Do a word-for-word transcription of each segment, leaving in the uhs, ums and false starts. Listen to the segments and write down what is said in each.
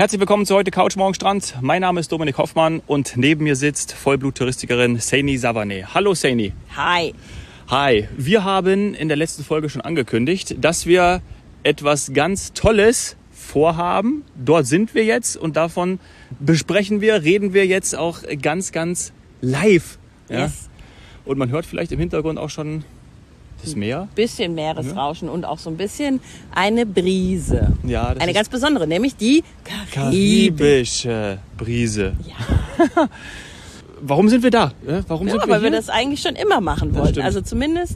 Herzlich willkommen zu heute Couch Morgen Strand. Mein Name ist Dominik Hoffmann und neben mir sitzt Vollblut-Touristikerin Saini Savaneh. Hallo Saini. Hi. Hi. Wir haben in der letzten Folge schon angekündigt, dass wir etwas ganz Tolles vorhaben. Dort sind wir jetzt und davon besprechen wir, reden wir jetzt auch ganz, ganz live. Ja? Yes. Und man hört vielleicht im Hintergrund auch schon das Meer. Ein bisschen Meeresrauschen ja. Und auch so ein bisschen eine Brise. Ja, das eine ist ganz besondere, nämlich die Karibik. karibische Brise. Ja. Warum sind wir da? Warum ja, sind wir weil hier? wir das eigentlich schon immer machen wollten. Also zumindest,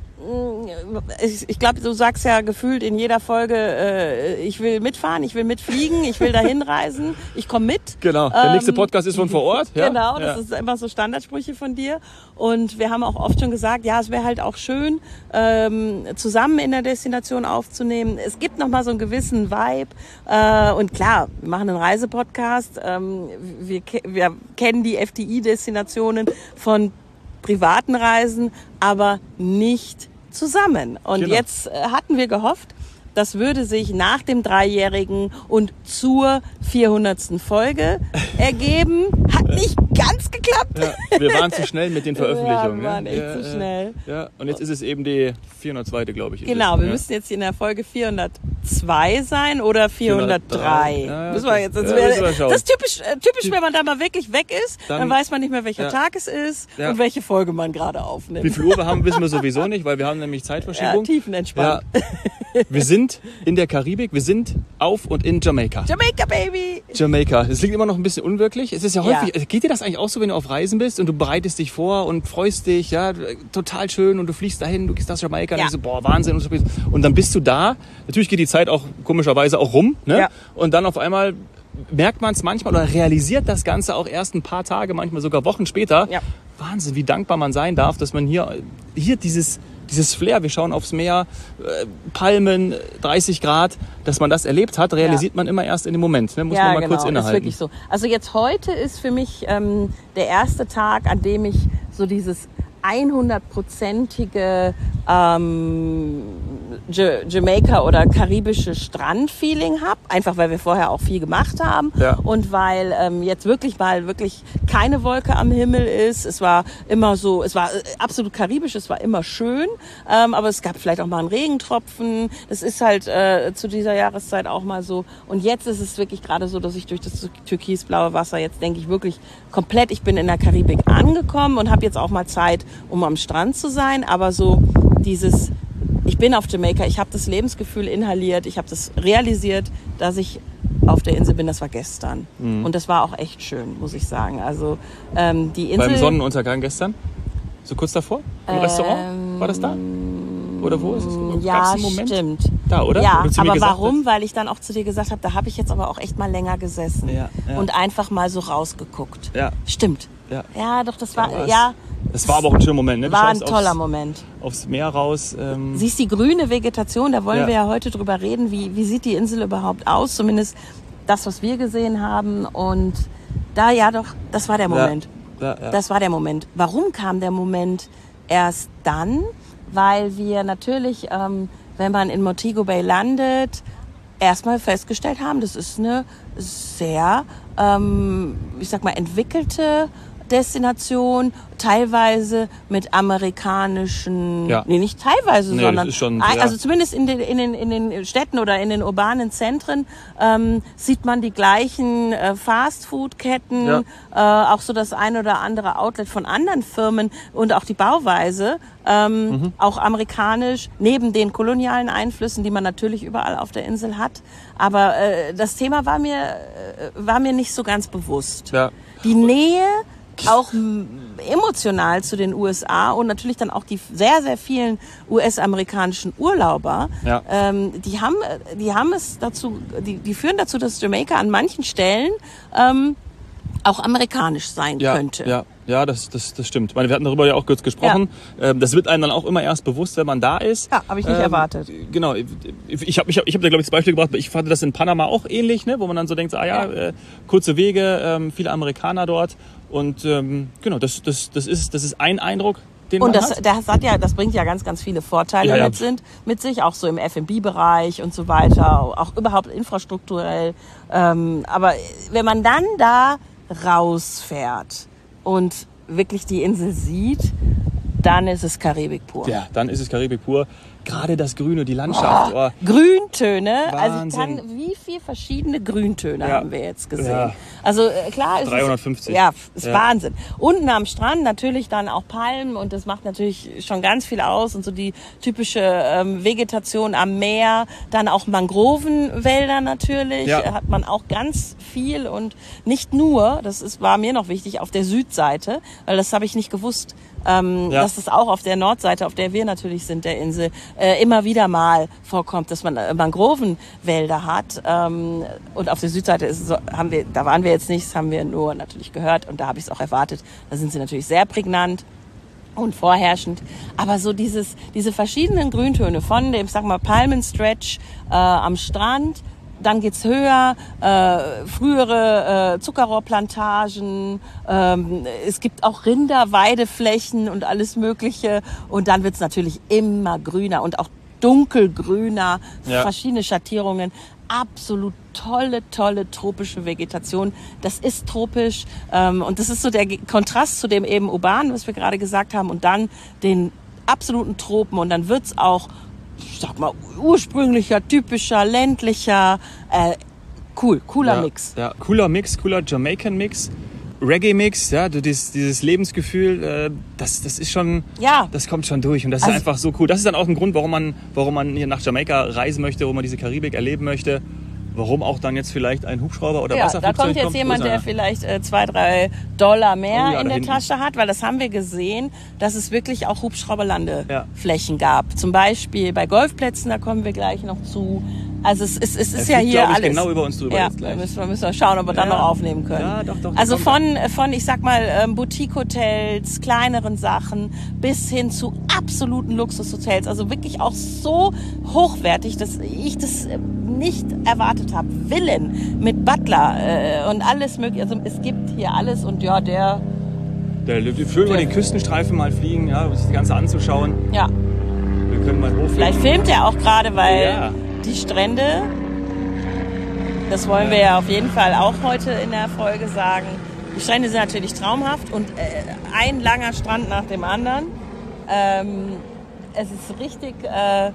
ich, ich glaube, du sagst ja gefühlt in jeder Folge, äh, ich will mitfahren, ich will mitfliegen, ich will dahin reisen, ich komme mit. Genau, der nächste Podcast ist von vor Ort. Ja? Genau, das ja. ist immer so Standardsprüche von dir. Und wir haben auch oft schon gesagt, ja, es wäre halt auch schön, ähm, zusammen in der Destination aufzunehmen. Es gibt nochmal so einen gewissen Vibe. Äh, und klar, wir machen einen Reisepodcast. Ähm, wir, wir kennen die F D I-Destinationen von privaten Reisen, aber nicht zusammen. Und genau. Jetzt hatten wir gehofft, das würde sich nach dem Dreijährigen und zur vierhundertsten Folge ergeben. Hat nicht ganz geklappt. Ja, wir waren zu schnell mit den Veröffentlichungen. Ja, wir waren echt ja, zu schnell. Ja, und jetzt ist es eben die vierhundertzweite, glaube ich. Genau, es. wir ja. müssten jetzt in der Folge vierhundertzwei sein oder vierhundertdrei. Ja, müssen wir jetzt, das, ja, wär, wir das ist typisch, äh, typisch, wenn man da mal wirklich weg ist, dann, dann weiß man nicht mehr, welcher ja. Tag es ist ja. und welche Folge man gerade aufnimmt. Wie viel Uhr wir haben, wissen wir sowieso nicht, weil wir haben nämlich Zeitverschiebung. Ja, tiefenentspannt. Ja. Wir sind in der Karibik, wir sind auf und in Jamaika. Jamaika, Baby! Jamaika. Es klingt immer noch ein bisschen unwirklich. Es ist ja häufig, Ja. geht dir das eigentlich auch so, wenn du auf Reisen bist und du bereitest dich vor und freust dich, ja, total schön und du fliegst dahin, du gehst nach Jamaika und Ja. denkst so, boah, Wahnsinn. Und, so, und dann bist du da. Natürlich geht die Zeit auch komischerweise auch rum, ne? Ja. Und dann auf einmal merkt man es manchmal oder realisiert das Ganze auch erst ein paar Tage, manchmal sogar Wochen später. Ja. Wahnsinn, wie dankbar man sein darf, dass man hier, hier dieses, dieses Flair, wir schauen aufs Meer, äh, Palmen, dreißig Grad, dass man das erlebt hat, realisiert ja. man immer erst in dem Moment. Ne? Muss ja, man mal genau, kurz innehalten. Ist wirklich so. Also jetzt heute ist für mich ähm, der erste Tag, an dem ich so dieses hundertprozentige ähm, Jamaika oder karibische Strandfeeling habe, einfach weil wir vorher auch viel gemacht haben ja. und weil ähm, jetzt wirklich mal wirklich keine Wolke am Himmel ist. Es war immer so, es war absolut karibisch, es war immer schön, ähm, aber es gab vielleicht auch mal einen Regentropfen. Das ist halt äh, zu dieser Jahreszeit auch mal so. Und jetzt ist es wirklich gerade so, dass ich durch das türkisblaue Wasser jetzt denke ich wirklich komplett, ich bin in der Karibik angekommen und habe jetzt auch mal Zeit, um am Strand zu sein, aber so dieses, ich bin auf Jamaika, ich habe das Lebensgefühl inhaliert, ich habe das realisiert, dass ich auf der Insel bin, das war gestern. Mhm. Und das war auch echt schön, muss ich sagen. Also ähm, die Insel... Beim Sonnenuntergang gestern? So kurz davor? Im ähm, Restaurant? War das da? Oder wo ist es? Ja, einen Moment? Stimmt. Da, oder? Ja, aber gesagt, warum? Weil ich dann auch zu dir gesagt habe, da habe ich jetzt aber auch echt mal länger gesessen ja, ja. und einfach mal so rausgeguckt. Ja. Stimmt. Ja. ja, doch, das war, ja. ja. Das war aber auch ein schöner Moment, ne? Du war ein schaust toller aufs, Moment. Aufs Meer raus. Ähm Siehst die grüne Vegetation, da wollen ja. wir ja heute drüber reden, wie, wie sieht die Insel überhaupt aus, zumindest das, was wir gesehen haben. Und da, ja doch, das war der Moment. Ja. Ja, ja. Das war der Moment. Warum kam der Moment erst dann? Weil wir natürlich, ähm, wenn man in Montego Bay landet, erstmal festgestellt haben, das ist eine sehr, ähm, ich sag mal, entwickelte Destination, teilweise mit amerikanischen, ja. nee, nicht teilweise, nee, sondern, das ist schon, also ja. zumindest in den, in den, in den Städten oder in den urbanen Zentren ähm, sieht man die gleichen äh, Fastfood-Ketten, ja. äh, auch so das ein oder andere Outlet von anderen Firmen und auch die Bauweise, ähm, mhm. auch amerikanisch, neben den kolonialen Einflüssen, die man natürlich überall auf der Insel hat. Aber äh, das Thema war mir, äh, war mir nicht so ganz bewusst. Ja. Die Nähe auch emotional zu den U S A und natürlich dann auch die sehr, sehr vielen U S-amerikanischen Urlauber, ja. ähm, die haben, die haben es dazu, die, die führen dazu, dass Jamaika an manchen Stellen ähm, auch amerikanisch sein ja, könnte. Ja, ja, das, das, das stimmt. Ich meine, wir hatten darüber ja auch kurz gesprochen. Ja. Ähm, das wird einem dann auch immer erst bewusst, wenn man da ist. Ja, habe ich nicht ähm, erwartet. Genau. Ich habe ich hab, ich hab da, glaube ich, das Beispiel gebracht. Ich fand das in Panama auch ähnlich, ne? Wo man dann so denkt, so, ah ja, ja. Äh, kurze Wege, ähm, viele Amerikaner dort. Und ähm, genau, das, das, das, ist, das ist ein Eindruck. den und man das, hat. das hat ja, das bringt ja ganz, ganz viele Vorteile Ja, ja. mit, sind, mit sich, auch so im F und B-Bereich und so weiter, auch überhaupt infrastrukturell. Ähm, aber wenn man dann da rausfährt und wirklich die Insel sieht, dann ist es Karibik pur. Ja, dann ist es Karibik pur. Gerade das Grüne, die Landschaft. Oh. Grüntöne, Wahnsinn. also ich kann, wie viele verschiedene Grüntöne Ja. haben wir jetzt gesehen? Ja. Also äh, klar ist dreihundertfünfzig. es, ja, ist Ja. Wahnsinn. Unten am Strand natürlich dann auch Palmen und das macht natürlich schon ganz viel aus und so die typische ähm, Vegetation am Meer, dann auch Mangrovenwälder natürlich, Ja. äh, hat man auch ganz viel und nicht nur, das ist, war mir noch wichtig, auf der Südseite, weil das habe ich nicht gewusst, ähm, Ja. dass es auch auf der Nordseite, auf der wir natürlich sind, der Insel, äh, immer wieder mal vorkommt, dass man äh, Mangrovenwälder hat. Ähm, und auf der Südseite ist, so, haben wir, da waren wir jetzt nicht, das haben wir nur natürlich gehört und da habe ich es auch erwartet. Da sind sie natürlich sehr prägnant und vorherrschend. Aber so dieses, diese verschiedenen Grüntöne von dem, sag mal, Palmenstretch äh, am Strand, dann geht's höher, äh, frühere äh, Zuckerrohrplantagen, ähm, es gibt auch Rinderweideflächen und alles Mögliche und dann wird's natürlich immer grüner und auch dunkelgrüner, Ja. verschiedene Schattierungen, absolut tolle, tolle tropische Vegetation. Das ist tropisch ähm, und das ist so der Ge- Kontrast zu dem eben urbanen, was wir gerade gesagt haben und dann den absoluten Tropen und dann wird's auch, ich sag mal, ursprünglicher, typischer, ländlicher, äh, cool, cooler ja, Mix. Ja, cooler Mix, cooler Jamaican-Mix, Reggae-Mix, ja, du, dieses, dieses Lebensgefühl, äh, das, das ist schon, Ja. das kommt schon durch und das Also- ist einfach so cool. Das ist dann auch ein Grund, warum man, warum man hier nach Jamaika reisen möchte, warum man diese Karibik erleben möchte. Warum auch dann jetzt vielleicht ein Hubschrauber oder Ja, da Wasserflugzeug kommt jetzt kommt, jemand, wo der ist er? vielleicht äh, zwei, drei Dollar mehr Oh ja, in da der hinten. Tasche hat, weil das haben wir gesehen, dass es wirklich auch Ja. Hubschrauberlandeflächen gab. Zum Beispiel bei Golfplätzen, da kommen wir gleich noch zu. Also es, es, es ist Er ja fliegt, hier glaub ich, alles. genau über uns drüber ja, jetzt gleich. Da müssen wir, müssen wir schauen, ob wir dann Ja. noch aufnehmen können. Ja, doch, doch, also kommt von, von, ich sag mal, ähm, Boutique-Hotels, kleineren Sachen bis hin zu absoluten Luxushotels. Also wirklich auch so hochwertig, dass ich das äh, nicht erwartet habe. Villen mit Butler äh, und alles mögliche. Also es gibt hier alles und ja, der, Der, schön über den Küstenstreifen mal fliegen, ja, um sich das Ganze anzuschauen. ja, Wir können mal hochfliegen. vielleicht filmt er auch gerade, weil Ja. die Strände, das wollen wir ja auf jeden Fall auch heute in der Folge sagen. Die Strände sind natürlich traumhaft und äh, ein langer Strand nach dem anderen. Ähm, es ist richtig, äh,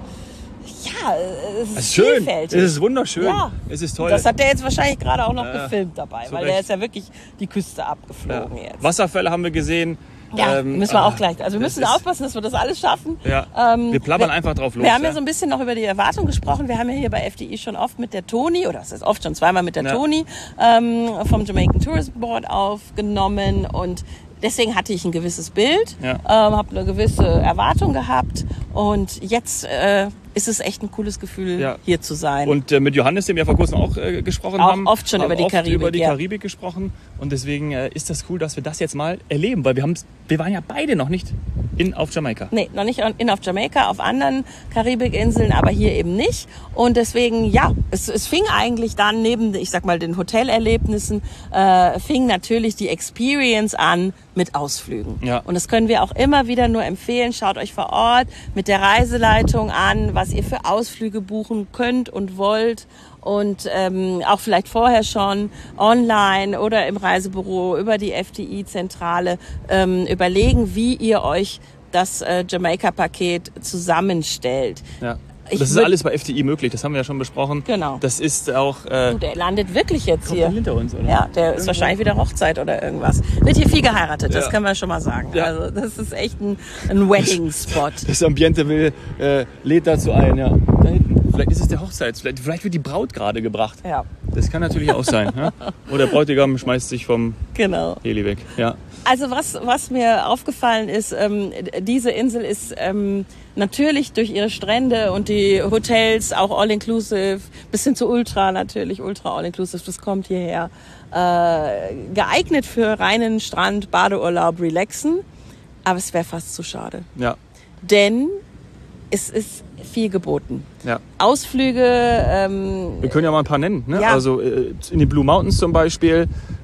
ja, es ist, Es ist schön, vielfältig. es ist wunderschön, Ja. es ist toll. Das hat der jetzt wahrscheinlich gerade auch noch Ja, gefilmt dabei, zu weil Recht. der ist ja wirklich die Küste ja. abgeflogen jetzt. Wasserfälle haben wir gesehen. Ja, Ähm, müssen wir auch ah, gleich. Also wir das müssen ist- aufpassen, dass wir das alles schaffen. Ja, Ähm, wir plappern wir- einfach drauf los. Wir haben ja ja. so ein bisschen noch über die Erwartung gesprochen. Wir haben ja hier bei F D I schon oft mit der Toni, oder es ist oft schon zweimal mit der Ja. Toni ähm, vom Jamaican Tourism Board aufgenommen und deswegen hatte ich ein gewisses Bild, Ja. ähm, habe eine gewisse Erwartung gehabt und jetzt äh, ist es echt ein cooles Gefühl, Ja. hier zu sein. Und äh, mit Johannes, dem wir vor kurzem auch äh, gesprochen Auch haben. oft schon haben über die oft Karibik, über die ja. Karibik gesprochen. Und deswegen äh, ist das cool, dass wir das jetzt mal erleben, weil wir haben, wir waren ja beide noch nicht in, auf Jamaika. Nee, noch nicht in auf Jamaika, auf anderen Karibikinseln, aber hier eben nicht. Und deswegen, ja, es, es fing eigentlich dann neben, ich sag mal, den Hotelerlebnissen, äh, fing natürlich die Experience an mit Ausflügen. Ja. Und das können wir auch immer wieder nur empfehlen. Schaut euch vor Ort mit der Reiseleitung an, was ihr für Ausflüge buchen könnt und wollt. Und ähm, auch vielleicht vorher schon online oder im Reisebüro über die F D I-Zentrale ähm, überlegen, wie ihr euch das äh, Jamaika-Paket zusammenstellt. Ja. Ich Das ist würd- alles bei F D I möglich, das haben wir ja schon besprochen. Genau. Das ist auch... Äh, Du, der landet wirklich jetzt kommt hier. dann hinter uns, oder? Ja, der ist wahrscheinlich wieder Hochzeit oder irgendwas. Wird hier viel geheiratet, das Ja. können wir schon mal sagen. Ja. Also das ist echt ein, ein Wedding-Spot. Das Ambiente will, äh, lädt dazu ein, ja. Da hinten. Vielleicht ist es der Hochzeits... Vielleicht, vielleicht wird die Braut gerade gebracht. Ja, Das kann natürlich auch sein. Ja? Oder der Bräutigam schmeißt sich vom genau. Heli weg. Ja. Also was, was mir aufgefallen ist, ähm, diese Insel ist ähm, natürlich durch ihre Strände und die Hotels auch all-inclusive, bis hin zu Ultra natürlich, Ultra all-inclusive, das kommt hierher, äh, geeignet für reinen Strand, Badeurlaub, Relaxen. Aber es wäre fast zu schade. Ja. Denn es ist viel geboten. Ja. Ausflüge, ähm, Wir können ja mal ein paar nennen. Ne? Ja. Also äh, in die Blue Mountains zum Beispiel.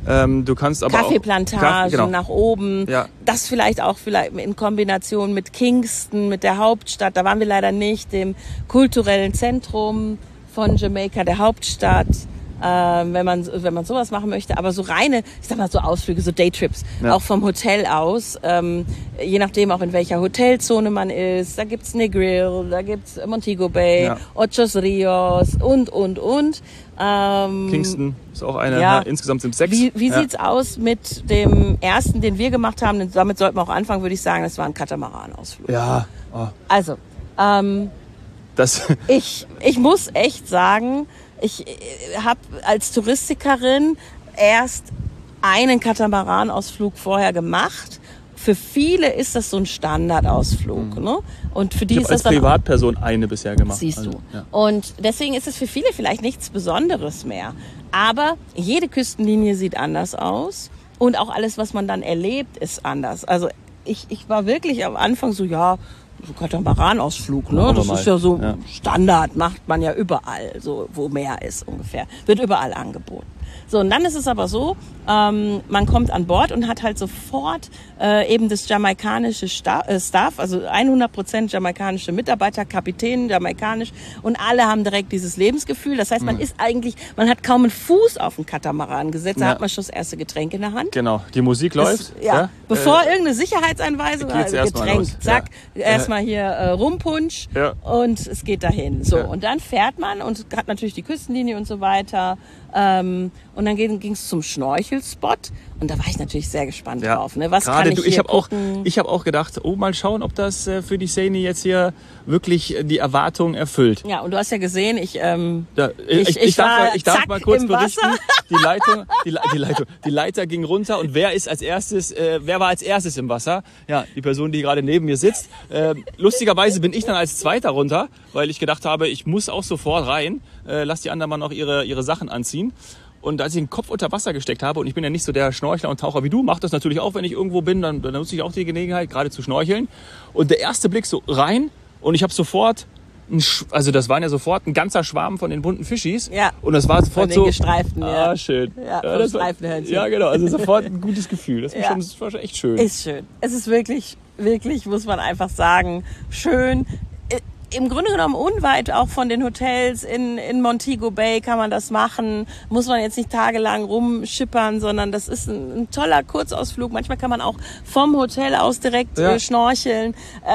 Ähm, du kannst aber Kaffeeplantagen auch, Kaffee, genau. nach oben. Ja. Das vielleicht auch vielleicht in Kombination mit Kingston, mit der Hauptstadt. Da waren wir leider nicht, dem kulturellen Zentrum von Jamaika, der Hauptstadt. Ähm, wenn man wenn man sowas machen möchte, aber so reine, ich sag mal so Ausflüge, so Daytrips, ja. auch vom Hotel aus, ähm, je nachdem auch in welcher Hotelzone man ist, da gibt's Negril, da gibt's Montego Bay, ja. Ochos Rios und und und. Ähm, Kingston ist auch eine, ja. ja, insgesamt sind sechs. Wie, wie ja. sieht's aus mit dem ersten, den wir gemacht haben? Damit sollten wir auch anfangen, würde ich sagen, das war ein Katamaran-Ausflug. Ja. Oh. Also, ähm, das ich ich muss echt sagen, ich habe als Touristikerin erst einen Katamaranausflug vorher gemacht. Für viele ist das so ein Standardausflug, mhm. ne? Und für die ich ist habe als das dann Privatperson eine bisher gemacht. Siehst also, du. Ja. Und deswegen ist es für viele vielleicht nichts Besonderes mehr. Aber jede Küstenlinie sieht anders aus und auch alles, was man dann erlebt, ist anders. Also ich ich war wirklich am Anfang so, ja, so Katamaranausflug, ne? Das ist ja so ja. Standard, macht man ja überall, so wo Meer ist ungefähr. Wird überall angeboten. So, und dann ist es aber so, ähm, man kommt an Bord und hat halt sofort äh, eben das jamaikanische Sta- äh, Staff, also hundert Prozent jamaikanische Mitarbeiter, Kapitän, jamaikanisch, und alle haben direkt dieses Lebensgefühl. Das heißt, man mhm. ist eigentlich, man hat kaum einen Fuß auf den Katamaran gesetzt, da ja. hat man schon das erste Getränk in der Hand. Genau, die Musik läuft. Das, ja. ja, bevor äh, irgendeine Sicherheitseinweisung, also Getränk, zack, ja. erstmal hier äh, Rumpunsch ja. und es geht dahin. So, ja. und dann fährt man und hat natürlich die Küstenlinie und so weiter. Ähm, und dann ging es zum Schnorchelspot und da war ich natürlich sehr gespannt ja. drauf. Ne? Was Gerade kann ich du, hier ich habe auch, gucken? ich habe auch gedacht, oh, mal schauen, ob das äh, für die Saini jetzt hier wirklich äh, die Erwartungen erfüllt. Ja, und du hast ja gesehen, ich ähm, ja, ich, ich, ich, ich darf, ich darf mal kurz berichten. Wasser. Die Leitung, die, die Leitung, die Leiter ging runter und wer ist als erstes, äh, wer war als erstes im Wasser? Ja, die Person, die gerade neben mir sitzt. Äh, lustigerweise bin ich dann als Zweiter runter, weil ich gedacht habe, ich muss auch sofort rein. Äh, lass die anderen mal noch ihre ihre Sachen anziehen. Und als ich den Kopf unter Wasser gesteckt habe, und ich bin ja nicht so der Schnorchler und Taucher wie du, mache das natürlich auch, wenn ich irgendwo bin, dann, dann nutze ich auch die Gelegenheit, gerade zu schnorcheln. Und der erste Blick so rein und ich habe sofort, ein, also das waren ja sofort ein ganzer Schwarm von den bunten Fischis. Ja. Und das war sofort von den so, gestreiften, ja. Ah, schön. Ja, ja, das war, ja, genau, also sofort ein gutes Gefühl. Das war, ja. schon, das war schon echt schön. Ist schön. Es ist wirklich, wirklich, muss man einfach sagen, schön. Im Grunde genommen unweit auch von den Hotels in, in Montego Bay kann man das machen. Muss man jetzt nicht tagelang rumschippern, sondern das ist ein, ein toller Kurzausflug. Manchmal kann man auch vom Hotel aus direkt ja. äh, schnorcheln.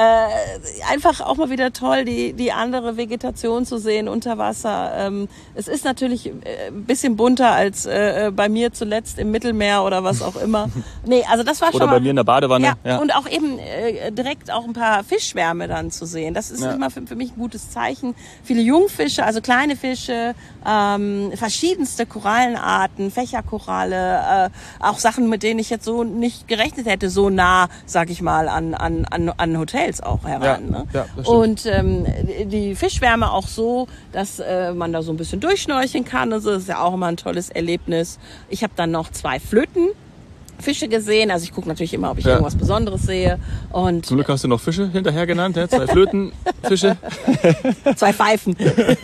Äh, einfach auch mal wieder toll, die, die andere Vegetation zu sehen unter Wasser. Ähm, es ist natürlich äh, ein bisschen bunter als äh, bei mir zuletzt im Mittelmeer oder was auch immer. Nee, also das war schon Oder mal, bei mir in der Badewanne. Ja, ja. Und auch eben äh, direkt auch ein paar Fischschwärme dann zu sehen. Das ist ja. immer für für mich ein gutes Zeichen. Viele Jungfische, also kleine Fische, ähm, verschiedenste Korallenarten, Fächerkoralle, äh, auch Sachen, mit denen ich jetzt so nicht gerechnet hätte, so nah, sag ich mal, an an an, an Hotels auch heran. Ja, ne? ja, das stimmt. Und ähm, die Fischschwärme auch so, dass äh, man da so ein bisschen durchschnorcheln kann. Also das ist ja auch immer ein tolles Erlebnis. Ich habe dann noch zwei Flöten. Fische gesehen, also ich gucke natürlich immer, ob ich ja. irgendwas Besonderes sehe. Und zum Glück hast du noch Fische hinterher genannt, ja? Zwei Flöten, Fische. Zwei Pfeifen.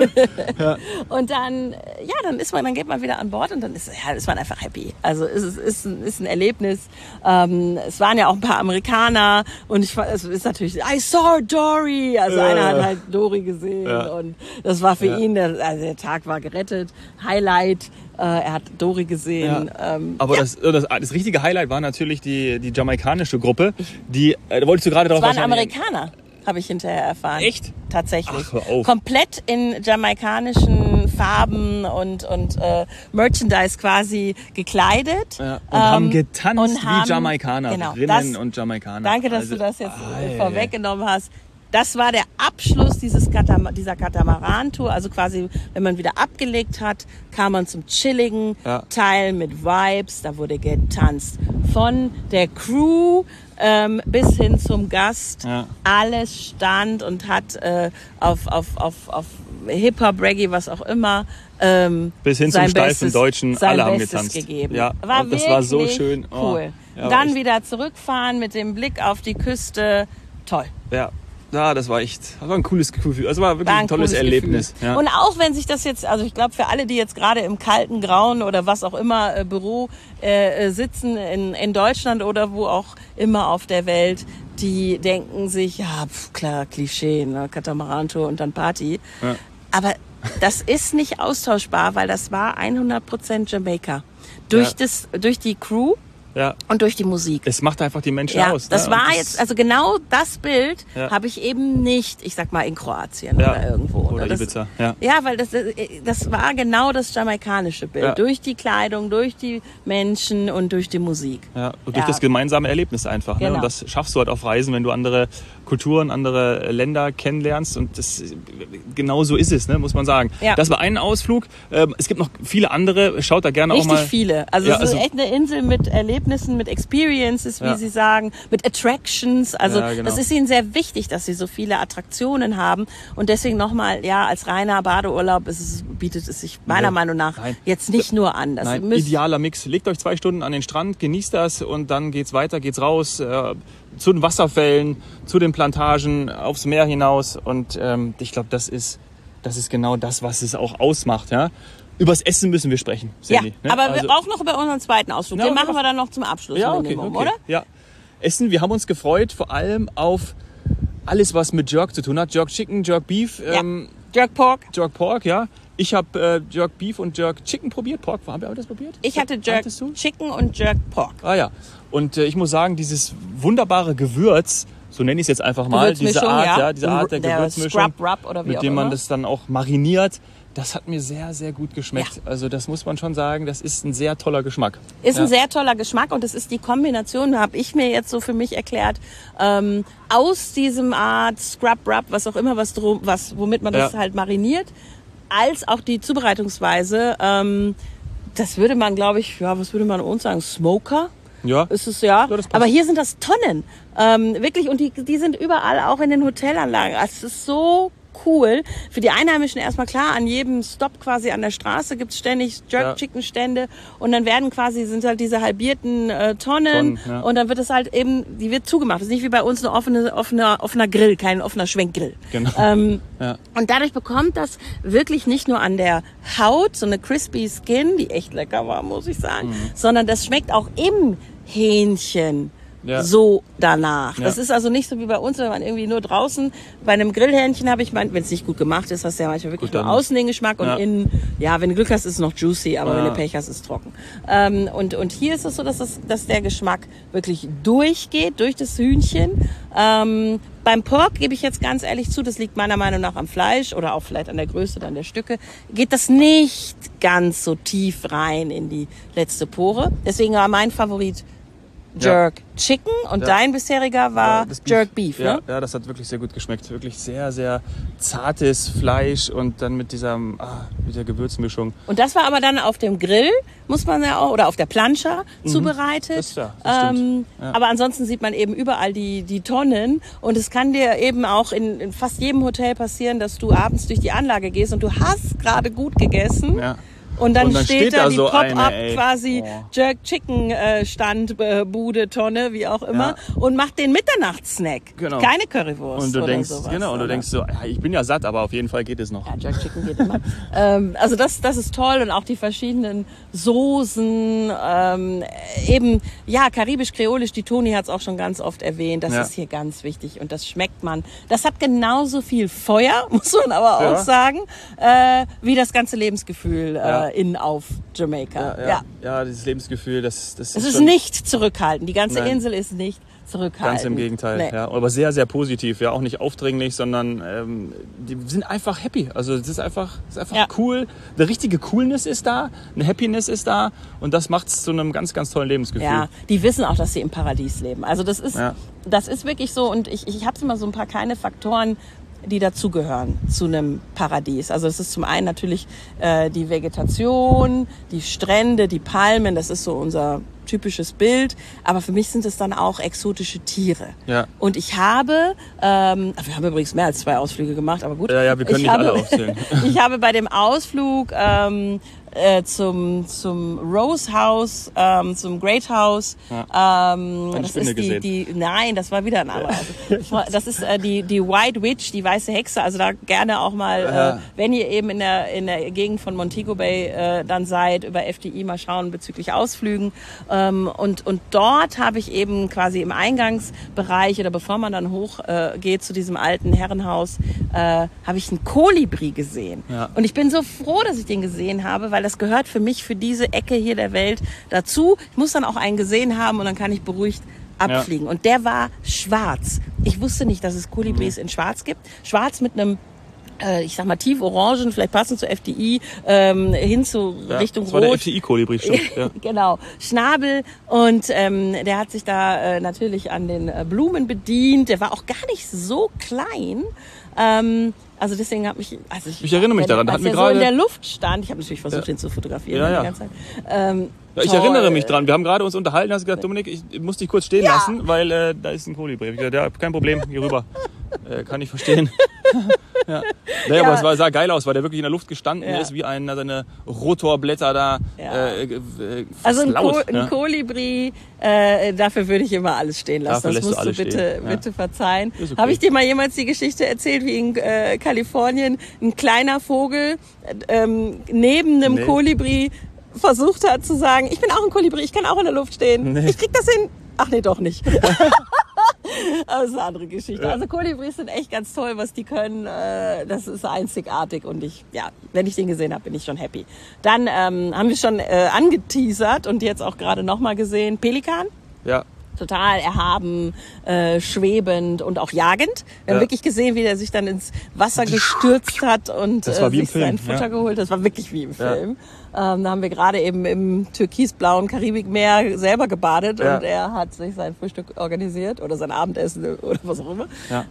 ja. Und dann, ja, dann ist man, dann geht man wieder an Bord und dann ist, ja, ist man einfach happy. Also es ist, ist, ein, ist ein Erlebnis. Ähm, es waren ja auch ein paar Amerikaner und ich, es ist natürlich, I saw Dory. Also ja. einer hat halt Dory gesehen ja. und das war für ja. ihn, der, also der Tag war gerettet. Highlight. Er hat Dory gesehen. Ja. Ähm, Aber ja. das, das, das richtige Highlight war natürlich die, die jamaikanische Gruppe. Die, äh, da wolltest du gerade drauf Das waren Amerikaner, habe ich hinterher erfahren. Echt? Tatsächlich. Ach, hör auf. Komplett in jamaikanischen Farben und, und äh, Merchandise quasi gekleidet. Ja, und ähm, haben getanzt und haben, wie Jamaikaner. Genau, und Jamaikaner. Danke, dass also, du das jetzt ah, vorweggenommen hast. Das war der Abschluss dieses Katam- dieser Katamaran-Tour. Also quasi, wenn man wieder abgelegt hat, kam man zum chilligen ja. Teil mit Vibes. Da wurde getanzt. Von der Crew ähm, bis hin zum Gast. Ja. Alles stand und hat äh, auf, auf, auf, auf Hip-Hop, Reggae, was auch immer, ähm, bis hin zum steifen Bestes, Deutschen, alle haben getanzt. Gegeben. Ja, war und das war so schön. Cool. Oh, ja, Dann echt. wieder zurückfahren mit dem Blick auf die Küste. Toll. Ja. Ja, das war echt, das war ein cooles Gefühl. Das war wirklich War ein ein tolles cooles Erlebnis. Gefühl. Ja. Und auch wenn sich das jetzt, also ich glaube für alle, die jetzt gerade im kalten, grauen oder was auch immer äh, Büro äh, sitzen in, in Deutschland oder wo auch immer auf der Welt, die denken sich, ja pf, klar, Klischee, ne? Katamarantour und dann Party. Ja. Aber das ist nicht austauschbar, weil das war hundert Prozent Jamaika. Durch, Ja. das, durch die Crew Ja. und durch die Musik. Es macht einfach die Menschen Ja, aus. das ne? war Und jetzt, also genau das Bild Ja. habe ich eben nicht, ich sag mal in Kroatien Ja. oder irgendwo. Oder das, Ibiza, ja. Ja, weil das, das war genau das jamaikanische Bild. Ja. Durch die Kleidung, durch die Menschen und durch die Musik. Ja, und durch Ja. das gemeinsame Erlebnis einfach. Ne? Genau. Und das schaffst du halt auf Reisen, wenn du andere Kulturen, andere Länder kennenlernst. Und das, genau so ist es, ne? muss man sagen. Ja. Das war ein Ausflug. Ähm, Es gibt noch viele andere. Schaut da gerne Richtig auch mal. viele. Also Ja, es ist also- echt eine Insel mit Erlebnissen, mit Experiences, wie Ja. sie sagen, mit Attractions. Also Ja, genau. das ist ihnen sehr wichtig, dass sie so viele Attraktionen haben. Und deswegen nochmal, ja, als reiner Badeurlaub ist es, bietet es sich meiner Ja. Meinung nach Nein. jetzt nicht nur an. Das Nein, müsst- idealer Mix. Legt euch zwei Stunden an den Strand, genießt das und dann geht's weiter, geht's raus äh, zu den Wasserfällen, zu den Plantagen, aufs Meer hinaus. Und ähm, ich glaube, das ist, das ist genau das, was es auch ausmacht. Ja? Übers Essen müssen wir sprechen, Ja, Sandy. ne? aber Also- auch noch über unseren zweiten Ausflug. Ja, Den aber machen noch- wir dann noch zum Abschluss. Ja, okay, Minimum, okay. oder? Ja. Essen, wir haben uns gefreut, vor allem auf alles, was mit Jerk zu tun hat. Jerk Chicken, Jerk Beef, Ja. ähm, Jerk Pork. Jerk Pork, ja. Ich habe äh, Jerk Beef und Jerk Chicken probiert. Pork, haben wir auch das probiert? Ich hatte Jerk Hattest du? Chicken und Jerk Pork. Ah ja. Und äh, ich muss sagen, dieses wunderbare Gewürz, so nenne ich es jetzt einfach mal, diese Gewürzmischung, Art, ja. ja, diese Art der, Der Gewürzmischung, Scrub Rub oder wie mit auch dem man immer. das dann auch mariniert, das hat mir sehr, sehr gut geschmeckt. Also das muss man schon sagen, das ist ein sehr toller Geschmack. Ist ja. ein sehr toller Geschmack und es ist die Kombination, habe ich mir jetzt so für mich erklärt, ähm, aus diesem Art Scrub Rub, was auch immer, was, drum, was womit man das Ja. halt mariniert, als auch die Zubereitungsweise. Ähm, das würde man, glaube ich, ja, was würde man uns sagen, Smoker? Ja. Ist es ja. Ja, das passt. Aber hier sind das Tonnen. Ähm, wirklich, und die, die sind überall auch in den Hotelanlagen. Also es ist so cool. Für die Einheimischen erstmal klar, an jedem Stop quasi an der Straße gibt's ständig Jerk-Chicken-Stände und dann werden quasi, sind halt diese halbierten äh, Tonnen, Tonnen, ja. und dann wird es halt eben, die wird zugemacht. Das ist nicht wie bei uns ein offene, offener, offener Grill, kein offener Schwenkgrill. Genau. Ähm, Ja. Und dadurch bekommt das wirklich nicht nur an der Haut so eine crispy Skin, die echt lecker war, muss ich sagen, Mhm. sondern das schmeckt auch im Hähnchen Ja. so danach. Ja. Das ist also nicht so wie bei uns, wenn man irgendwie nur draußen, bei einem Grillhähnchen habe ich, mein, wenn es nicht gut gemacht ist, hast du ja manchmal wirklich Gut, nur dann- außen den Geschmack und Ja. innen, ja, wenn du Glück hast, ist es noch juicy, aber Ja. wenn du Pech hast, ist es trocken. Ähm, und, und hier ist es so, dass, das, dass der Geschmack wirklich durchgeht, durch das Hühnchen. Ähm, beim Pork gebe ich jetzt ganz ehrlich zu, das liegt meiner Meinung nach am Fleisch oder auch vielleicht an der Größe dann der Stücke, geht das nicht ganz so tief rein in die letzte Pore. Deswegen war mein Favorit Jerk Chicken und Ja. dein bisheriger war Ja, das Jerk Beef, ja, ne? ja, das hat wirklich sehr gut geschmeckt. Wirklich sehr, sehr zartes Fleisch und dann mit dieser, ah, mit der Gewürzmischung. Und das war aber dann auf dem Grill, muss man ja auch, oder auf der Plancha zubereitet. Das- ja, das stimmt. ähm, Ja. Aber ansonsten sieht man eben überall die, die Tonnen. Und es kann dir eben auch in, in fast jedem Hotel passieren, dass du abends durch die Anlage gehst und du hast gerade gut gegessen. Ja. Und dann, Und dann steht, steht da da die so Pop-up eine, ey. quasi Oh. Jerk Chicken äh, Stand, äh, Bude, Tonne, wie auch immer. Ja. Und macht den Mitternachtssnack. Genau. Keine Currywurst Und du oder denkst, sowas. genau, und du oder? denkst so, ja, ich bin ja satt, aber auf jeden Fall geht es noch. Ja, Jerk Chicken geht immer. ähm, also das, das ist toll und auch die verschiedenen Soßen, ähm, eben, ja, karibisch-kreolisch, die Toni hat es auch schon ganz oft erwähnt, das Ja. ist hier ganz wichtig und das schmeckt man. Das hat genauso viel Feuer, muss man aber Ja. auch sagen, äh, wie das ganze Lebensgefühl äh, Ja. in auf Jamaika. Ja, ja, ja, dieses Lebensgefühl, das, das Es ist ist schon nicht zurückhaltend, die ganze Nein. Insel ist nicht zurückhaltend. ganz im Gegenteil. Nee. Ja, aber sehr, sehr positiv. Ja, auch nicht aufdringlich, sondern ähm, die sind einfach happy. Also es ist einfach, es ist einfach Ja. cool. Eine richtige Coolness ist da, eine Happiness ist da und das macht es zu einem ganz, ganz tollen Lebensgefühl. Ja, die wissen auch, dass sie im Paradies leben. Also das ist, Ja. das ist wirklich so. Und ich, ich habe immer so ein paar kleine Faktoren, die dazugehören zu einem Paradies. Also das ist zum einen natürlich äh, die Vegetation, die Strände, die Palmen. Das ist so unser typisches Bild. Aber für mich sind es dann auch exotische Tiere. Ja. Und ich habe, ähm, wir haben übrigens mehr als zwei Ausflüge gemacht, aber gut. Ja, ja, wir können ich nicht habe, alle aufzählen. Ich habe bei dem Ausflug ähm, äh, zum zum Rose House, ähm, zum Great House. Ja. Ähm, Eine das Spinne ist die, gesehen. die, nein, das war wieder ein anderer. Also, das ist äh, die die White Witch, die weiße Hexe. Also da gerne auch mal, Ja. äh, wenn ihr eben in der in der Gegend von Montego Bay äh, dann seid, über F D I mal schauen bezüglich Ausflügen. Ähm, und und dort habe ich eben quasi im Eingangsbereich oder bevor man dann hoch äh, geht zu diesem alten Herrenhaus, äh, habe ich einen Kolibri gesehen. Ja. Und ich bin so froh, dass ich den gesehen habe, weil das gehört für mich, für diese Ecke hier der Welt dazu. Ich muss dann auch einen gesehen haben und dann kann ich beruhigt abfliegen. Ja. Und der war schwarz. Ich wusste nicht, dass es Kolibris mhm. in schwarz gibt. Schwarz mit einem, äh, ich sag mal, tief orangen, vielleicht passend zur F D I, ähm, hin zu ja, Richtung das Rot. Das war der F D I-Kolibri, stimmt. Ja. Genau, Schnabel. Und ähm, der hat sich da äh, natürlich an den äh, Blumen bedient. Der war auch gar nicht so klein. Ähm, Also deswegen hat mich, also ich, ich erinnere mich daran, da hatten wir so gerade in der Luft stand. Ich habe natürlich versucht, ja. ihn zu fotografieren ja, ja. die ganze Zeit. Ähm, ja, ich toll. erinnere mich dran. Wir haben gerade uns unterhalten, hast gesagt, Dominik, ich muss dich kurz stehen Ja. lassen, weil äh, da ist ein Kolibri. Ich gesagt, ja, kein Problem, hier rüber. Äh, kann ich verstehen. ja. Naja, Ja. aber es war, sah geil aus, weil der wirklich in der Luft gestanden Ja. ist, wie ein, seine Rotorblätter da. Ja. Äh, äh, fast Also ein, laut, Ko ein ja. Kolibri, äh, dafür würde ich immer alles stehen lassen. Dafür das lässt du musst du alles bitte, stehen. Ja. bitte verzeihen. Ist okay. Habe ich dir mal jemals die Geschichte erzählt, wie in äh, Kalifornien ein kleiner Vogel ähm, neben einem Nee. Kolibri versucht hat zu sagen, ich bin auch ein Kolibri, ich kann auch in der Luft stehen. Nee. Ich krieg das hin. Ach nee, doch nicht. Aber das ist eine andere Geschichte. Ja. Also Kolibris sind echt ganz toll, was die können. Äh, das ist einzigartig und ich, ja, wenn ich den gesehen habe, bin ich schon happy. Dann ähm, haben wir schon äh, angeteasert und jetzt auch gerade nochmal gesehen, Pelikan. Ja. Total erhaben, äh, schwebend und auch jagend. Wir Ja. haben wirklich gesehen, wie der sich dann ins Wasser gestürzt hat und Das war äh, wie im sich Film, sein Futter ja. geholt. Das war wirklich wie im Ja. Film. Ähm, da haben wir gerade eben im türkisblauen Karibikmeer selber gebadet Ja. und er hat sich sein Frühstück organisiert oder sein Abendessen oder was auch immer.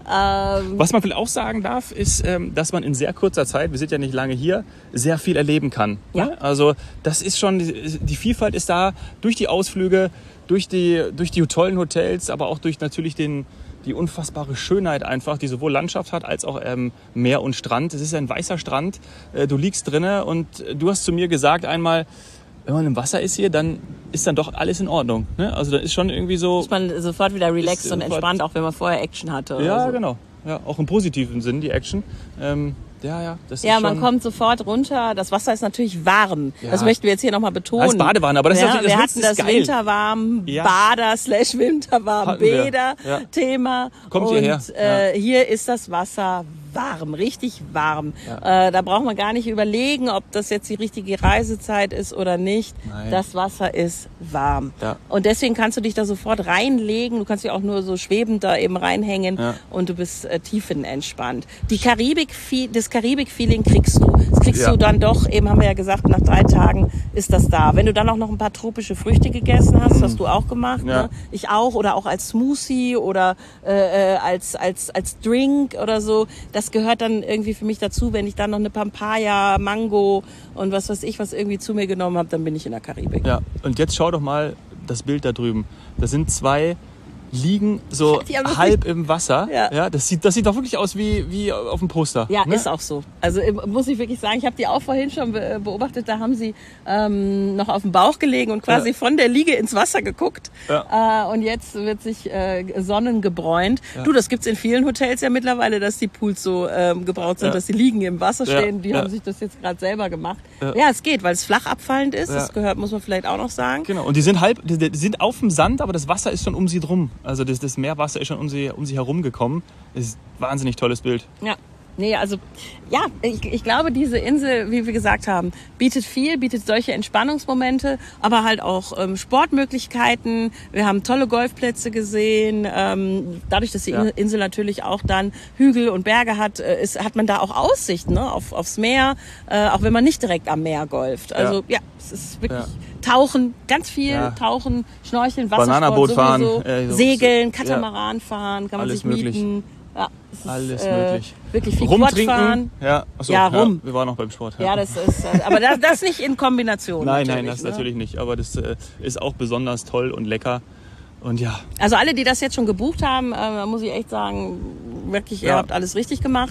Ja. Ähm, Was man vielleicht auch sagen darf, ist, ähm, dass man in sehr kurzer Zeit, wir sind ja nicht lange hier, sehr viel erleben kann. Ja. Ne? Also das ist schon, die Vielfalt ist da durch die Ausflüge, durch die, durch die tollen Hotels, aber auch durch natürlich den, die unfassbare Schönheit einfach, die sowohl Landschaft hat als auch ähm, Meer und Strand. Es ist ein weißer Strand, äh, du liegst drinne und du hast zu mir gesagt einmal, wenn man im Wasser ist hier, dann ist dann doch alles in Ordnung. Ne? Also dann ist schon irgendwie so... ist man sofort wieder relaxed Ist und sofort- entspannt, auch wenn man vorher Action hatte. Oder Ja, so. genau. Ja, auch im positiven Sinn, die Action. Ähm, ja, ja, das Ja, ist man schon... kommt sofort runter. Das Wasser ist natürlich warm. Ja. Das möchten wir jetzt hier nochmal betonen. Als Badewanne, aber das ist ja, natürlich- das wir Witzen hatten ist das geil. Bader Ja. Bader slash Winterwarm Hatten wir. Bäder Ja. Thema. Kommt und hierher. äh, hier ist das Wasser warm, richtig warm. Ja. Äh, da braucht man gar nicht überlegen, ob das jetzt die richtige Reisezeit ist oder nicht. Nein. Das Wasser ist warm. Ja. Und deswegen kannst du dich da sofort reinlegen. Du kannst dich auch nur so schwebend da eben reinhängen Ja. und du bist äh, tiefenentspannt. Die Karibik, das Karibik-Feeling kriegst du. Das kriegst Ja. du dann doch, eben haben wir ja gesagt, nach drei Tagen ist das da. Wenn du dann auch noch ein paar tropische Früchte gegessen hast, hast du auch gemacht, Ja. ne? Ich auch, oder auch als Smoothie oder äh, äh, als, als, als Drink oder so. Das gehört dann irgendwie für mich dazu. Wenn ich dann noch eine Papaya, Mango und was weiß ich, was irgendwie zu mir genommen habe, dann bin ich in der Karibik. Ja, und jetzt schau doch mal das Bild da drüben. Das sind zwei liegen so Die haben das halb im Wasser. Ja. Ja, das sieht, das sieht doch wirklich aus wie, wie auf dem Poster. Ja, ne? ist auch so. Also ähm, muss ich wirklich sagen, ich habe die auch vorhin schon be- beobachtet, da haben sie ähm, noch auf dem Bauch gelegen und quasi Ja. von der Liege ins Wasser geguckt. Ja. Äh, und jetzt wird sich äh, sonnengebräunt. Ja. Du, das gibt's in vielen Hotels ja mittlerweile, dass die Pools so ähm, gebraut sind, Ja. dass die Liegen im Wasser Ja. stehen. Die Ja. haben sich das jetzt gerade selber gemacht. Ja. Ja. es geht, weil es flach abfallend ist. Ja. Das gehört, muss man vielleicht auch noch sagen. Genau. Und die sind halb, die, die sind auf dem Sand, aber das Wasser ist schon um sie drum. Also das, das Meerwasser ist schon um sie, um sie herum gekommen. Das ist ein wahnsinnig tolles Bild. Ja, nee, also ja, ich, ich glaube, diese Insel, wie wir gesagt haben, bietet viel, bietet solche Entspannungsmomente, aber halt auch ähm, Sportmöglichkeiten. Wir haben tolle Golfplätze gesehen. Ähm, dadurch, dass die Ja. Insel natürlich auch dann Hügel und Berge hat, äh, ist, hat man da auch Aussicht, ne, auf, aufs Meer, äh, auch wenn man nicht direkt am Meer golft. Also ja, es ist wirklich Ja. Tauchen, ganz viel Ja. Tauchen, Schnorcheln, Wassersport Bananaboot fahren, sowieso, äh, so- Segeln, ja. Katamaran fahren, kann man Alles sich möglich. mieten. Ja, es ist, Alles äh, möglich. Wirklich viel Quad fahren. Ja, achso, Ja, rum. wir waren noch beim Sport. Ja, das ist, äh, aber das, das nicht in Kombination. Nein, natürlich, nein, das ne? natürlich nicht. Aber das äh, ist auch besonders toll und lecker. Und ja, Also alle, die das jetzt schon gebucht haben, äh, muss ich echt sagen, wirklich, ihr Ja. habt alles richtig gemacht.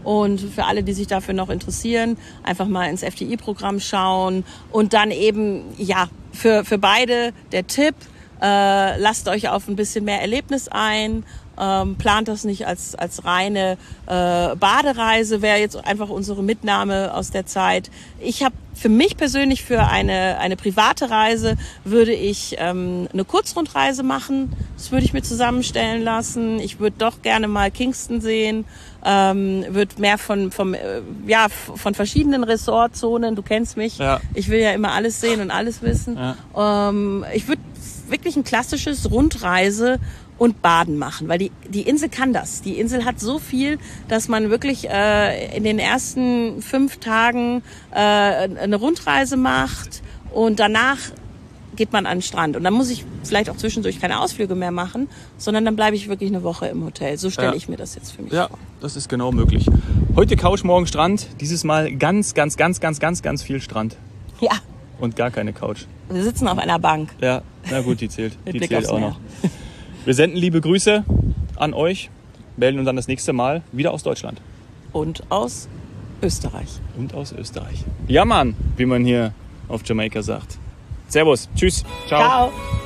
Und für alle, die sich dafür noch interessieren, einfach mal ins F T I-Programm schauen. Und dann eben, ja, für, für beide der Tipp, äh, lasst euch auf ein bisschen mehr Erlebnis ein. Ähm, plant das nicht als, als reine äh, Badereise, wäre jetzt einfach unsere Mitnahme aus der Zeit. Ich habe für mich persönlich für eine, eine private Reise würde ich ähm, eine Kurzrundreise machen. Das würde ich mir zusammenstellen lassen. Ich würde doch gerne mal Kingston sehen. Ähm, würde mehr von, vom, äh, ja, von verschiedenen Ressortzonen, du kennst mich. Ja. Ich will ja immer alles sehen und alles wissen. Ja. Ähm, ich würde wirklich ein klassisches Rundreise und Baden machen, weil die, die Insel kann das. Die Insel hat so viel, dass man wirklich äh, in den ersten fünf Tagen äh, eine Rundreise macht und danach geht man an den Strand. Und dann muss ich vielleicht auch zwischendurch keine Ausflüge mehr machen, sondern dann bleibe ich wirklich eine Woche im Hotel. So stelle ja. ich mir das jetzt für mich ja, vor. Ja, das ist genau möglich. Heute Couch, morgen Strand. Dieses Mal ganz, ganz, ganz, ganz, ganz, ganz viel Strand. Ja. Und gar keine Couch. Wir sitzen auf einer Bank. Ja, na gut, die zählt. Mit die Blick zählt aufs auch Meer. noch. Wir senden liebe Grüße an euch, melden uns dann das nächste Mal wieder aus Deutschland. Und aus Österreich. Und aus Österreich. Ja, Mann, wie man hier auf Jamaika sagt. Servus, tschüss, ciao. Ciao.